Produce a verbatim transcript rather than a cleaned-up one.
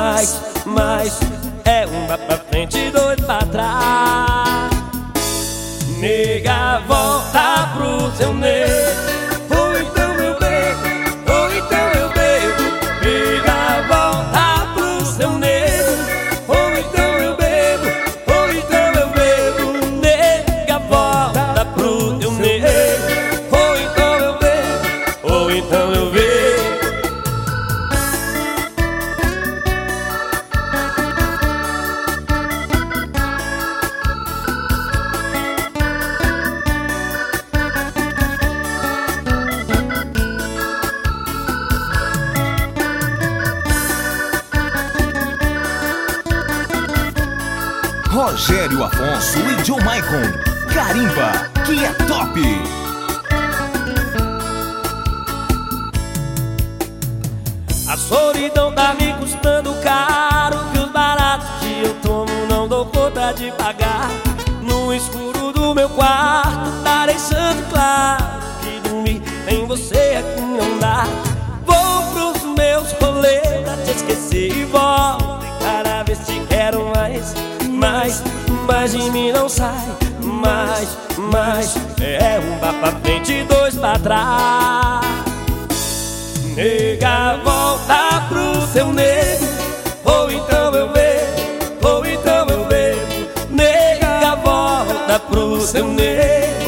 mais, mais. É um pra frente e dois pra trás. Nega, volta pro seu nego. Ou então eu bebo, ou então eu bebo. Nega, volta pro seu nego. Ou então eu bebo, ou então eu bebo. Nega, volta pro seu nego. Ou então eu bebo, ou então eu bebo. Rogério Afonso e John Maicon, carimba, que é top! A solidão tá me custando caro, que os baratos que eu tomo não dou conta de pagar. No escuro do meu quarto tá deixando claro que dormir sem você aqui não dá. Vou pros meus rolês pra te esquecer e volto, e cada vez te quero mais. Mais, mais de mim não sai. Mais, mais. É um vá pra frente e dois pra trás. Nega, volta pro seu nego. Ou então eu bebo, ou então eu bebo. Nega, volta pro seu nego.